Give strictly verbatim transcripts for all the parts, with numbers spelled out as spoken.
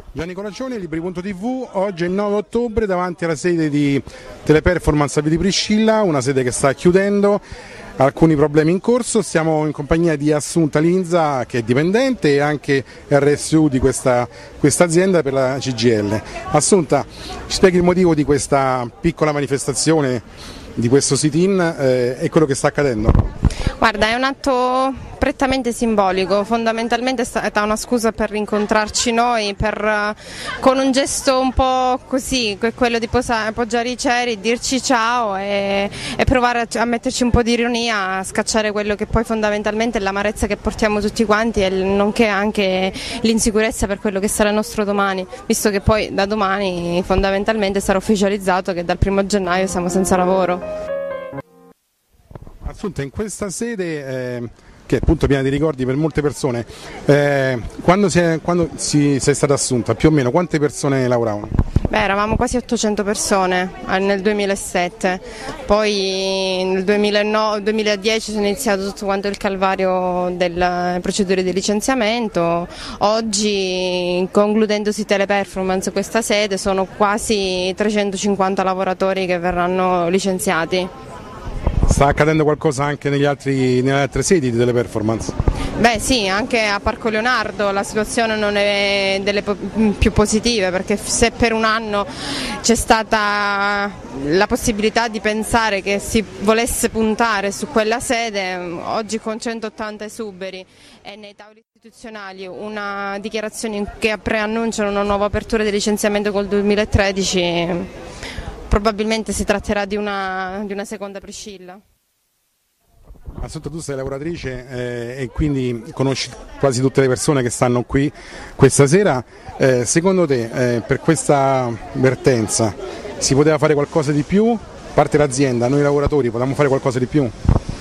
Gianni Colaccioni, Libri punto tivù. Oggi è il nove ottobre davanti alla sede di Teleperformance a Via di Priscilla, una sede che sta chiudendo, alcuni problemi in corso. Siamo in compagnia di Assunta Linza, che è dipendente, e anche R S U di questa, questa azienda per la C G I L. Assunta, ci spieghi il motivo di questa piccola manifestazione, di questo sit-in eh, e quello che sta accadendo? Guarda, è un atto prettamente simbolico, fondamentalmente è stata una scusa per rincontrarci noi, per, con un gesto un po' così, quello di posa, appoggiare i ceri, dirci ciao e, e provare a, a metterci un po' di ironia, a scacciare quello che poi fondamentalmente è l'amarezza che portiamo tutti quanti, e nonché anche l'insicurezza per quello che sarà il nostro domani, visto che poi da domani fondamentalmente sarà ufficializzato che dal primo gennaio siamo senza lavoro. Assunta, in questa sede, eh, che è appunto piena di ricordi per molte persone, eh, quando, si è, quando si, sei stata assunta, più o meno quante persone lavoravano? Beh, eravamo quasi ottocento persone nel duemilasette, poi nel duemilanove, duemiladieci è iniziato tutto quanto il calvario delle procedure di licenziamento. Oggi, concludendosi Teleperformance, questa sede, sono quasi trecentocinquanta lavoratori che verranno licenziati. Sta accadendo qualcosa anche negli altri, nelle altre sedi di Teleperformance? Beh sì, anche a Parco Leonardo la situazione non è delle più positive, perché se per un anno c'è stata la possibilità di pensare che si volesse puntare su quella sede, oggi con centottanta esuberi e nei tavoli istituzionali una dichiarazione che preannunciano una nuova apertura di licenziamento col duemilatredici, probabilmente si tratterà di una, di una seconda Priscilla. Assunta, tu sei lavoratrice eh, e quindi conosci quasi tutte le persone che stanno qui questa sera. Eh, secondo te eh, per questa vertenza si poteva fare qualcosa di più? A parte l'azienda, noi lavoratori potevamo fare qualcosa di più?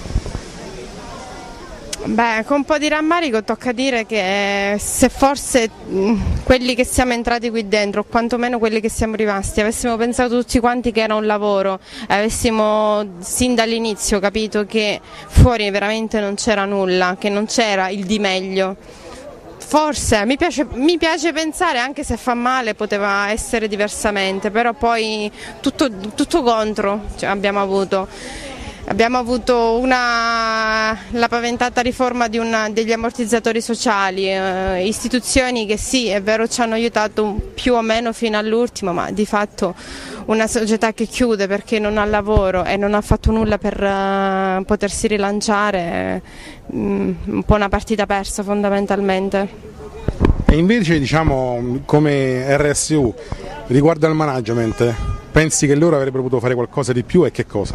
Beh, con un po' di rammarico tocca dire che se forse quelli che siamo entrati qui dentro, o quantomeno quelli che siamo rimasti, avessimo pensato tutti quanti che era un lavoro, avessimo sin dall'inizio capito che fuori veramente non c'era nulla, che non c'era il di meglio, forse mi piace, mi piace pensare, anche se fa male, poteva essere diversamente, però poi tutto, tutto contro cioè, abbiamo avuto. Abbiamo avuto una, la paventata riforma di una, degli ammortizzatori sociali, eh, istituzioni che sì, è vero, ci hanno aiutato più o meno fino all'ultimo, ma di fatto una società che chiude perché non ha lavoro e non ha fatto nulla per uh, potersi rilanciare, um, un po' una partita persa fondamentalmente. E invece, diciamo, come R S U, riguardo al management, pensi che loro avrebbero potuto fare qualcosa di più e che cosa?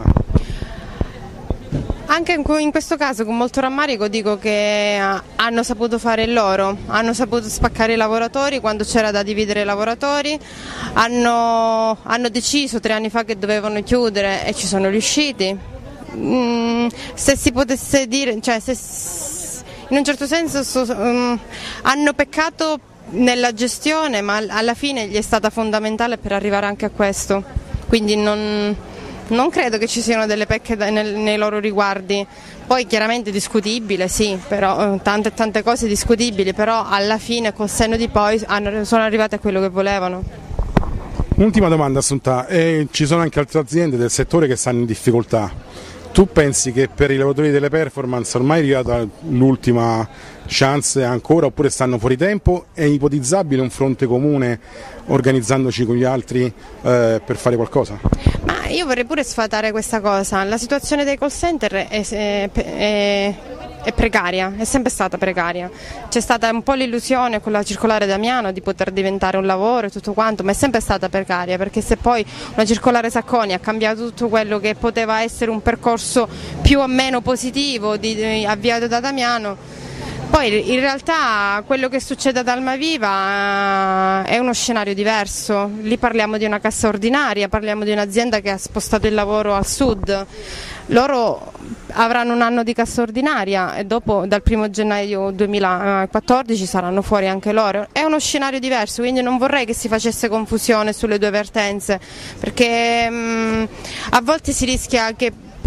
Anche in questo caso con molto rammarico dico che hanno saputo fare il loro, hanno saputo spaccare i lavoratori quando c'era da dividere i lavoratori, hanno, hanno deciso tre anni fa che dovevano chiudere e ci sono riusciti. Mm, se si potesse dire, cioè se, in un certo senso so, um, hanno peccato nella gestione, ma alla fine gli è stata fondamentale per arrivare anche a questo, quindi non... Non credo che ci siano delle pecche nei, nei loro riguardi, poi chiaramente discutibile, sì, però tante tante cose discutibili, però alla fine col senno di poi hanno, sono arrivate a quello che volevano. Ultima domanda, Assunta, eh, ci sono anche altre aziende del settore che stanno in difficoltà. Tu pensi che per i lavoratori delle performance ormai è arrivata l'ultima chance ancora, oppure stanno fuori tempo? È ipotizzabile un fronte comune organizzandoci con gli altri eh, per fare qualcosa? Ma io vorrei pure sfatare questa cosa, la situazione dei call center è, è, è, è precaria, è sempre stata precaria, c'è stata un po' l'illusione con la circolare Damiano di poter diventare un lavoro e tutto quanto, ma è sempre stata precaria, perché se poi una circolare Sacconi ha cambiato tutto quello che poteva essere un percorso più o meno positivo di, di, avviato da Damiano, poi in realtà quello che succede ad Almaviva è uno scenario diverso, lì parliamo di una cassa ordinaria, parliamo di un'azienda che ha spostato il lavoro al sud, loro avranno un anno di cassa ordinaria e dopo dal primo gennaio duemilaquattordici saranno fuori anche loro, è uno scenario diverso, quindi non vorrei che si facesse confusione sulle due vertenze, perché mh, a volte si rischia che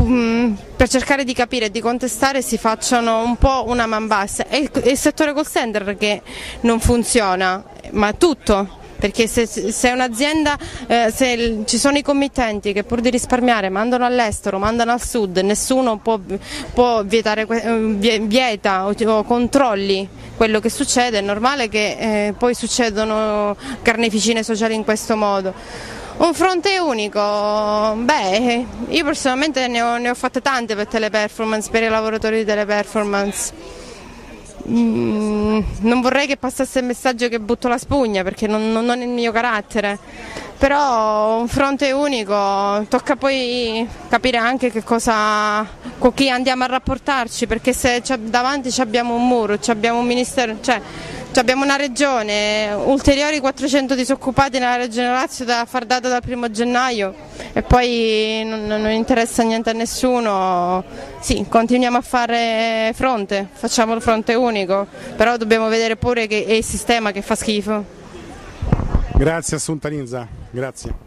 per cercare di capire e di contestare si facciano un po' una man bassa. È il, è il settore call center che non funziona, ma tutto. Perché se, se un'azienda, eh, se il, ci sono i committenti che pur di risparmiare mandano all'estero, mandano al sud, nessuno può, può vietare, vieta o, o controlli quello che succede, è normale che eh, poi succedono carneficine sociali in questo modo. Un fronte unico, beh, io personalmente ne ho, ne ho fatte tante per Teleperformance, per i lavoratori di Teleperformance. Mm, non vorrei che passasse il messaggio che butto la spugna, perché non, non, non è il mio carattere, però un fronte unico tocca poi capire anche che cosa, con chi andiamo a rapportarci, perché se davanti abbiamo un muro, abbiamo un ministero, cioè abbiamo una regione, ulteriori quattrocento disoccupati nella regione Lazio da far data dal primo gennaio e poi non, non interessa niente a nessuno. Sì, continuiamo a fare fronte, facciamo il fronte unico, però dobbiamo vedere pure che è il sistema che fa schifo. Grazie Assunta Linza, grazie.